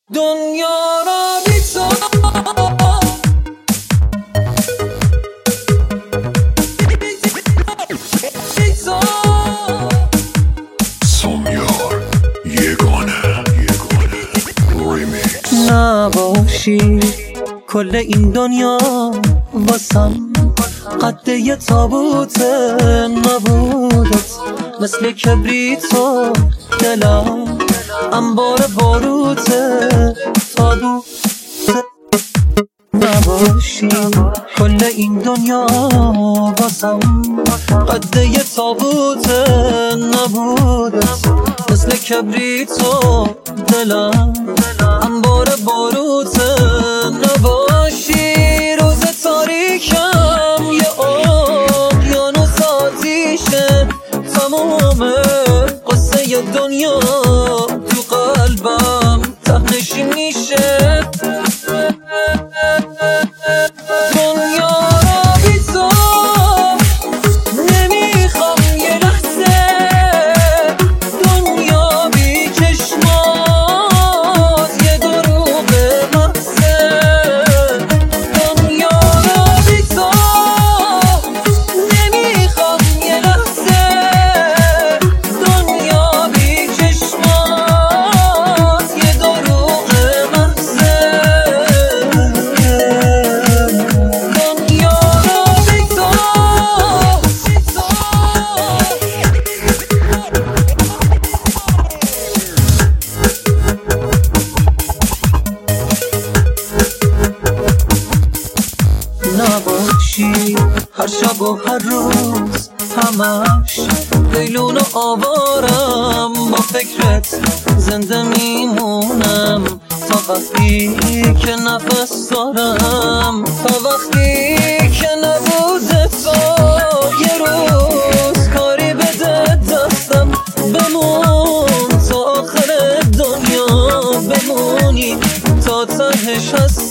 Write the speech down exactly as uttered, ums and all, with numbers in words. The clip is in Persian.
دنیا را بی تو سامیار یگانه ریمیکس. نباشی کل این دنیا واسم قد یه تابوت نبودت، مثل کبریتو دلم انبار باروته تابوت. نباشی کل این دنیا واسم قد یه تابوت نبودت، مثل کبریتو دلم انبار باروته. نباشی روز تاریکم یه اقیانوس آتیشه، تمام قصه ی دنیا تو قلبم ته‌نشین میشه. دنیا را بی تو نمیخوام یه لحظه، دنیا بی چشمات یه دروغ محضه. دنیا را بی تو نمیخوام یه لحظه، دنیا بی چشمات یه دروغ محضه. دنیا را بی تو نباشی هر شب و هر روز همش لیلون و آوارم، با فکرت زنده میمونم تا وقتی که نفس دارم، تا وقتی که نبوده تو. یه روز کاری بده دستم بمون تا آخر دنیا، بمونی تا تهش هست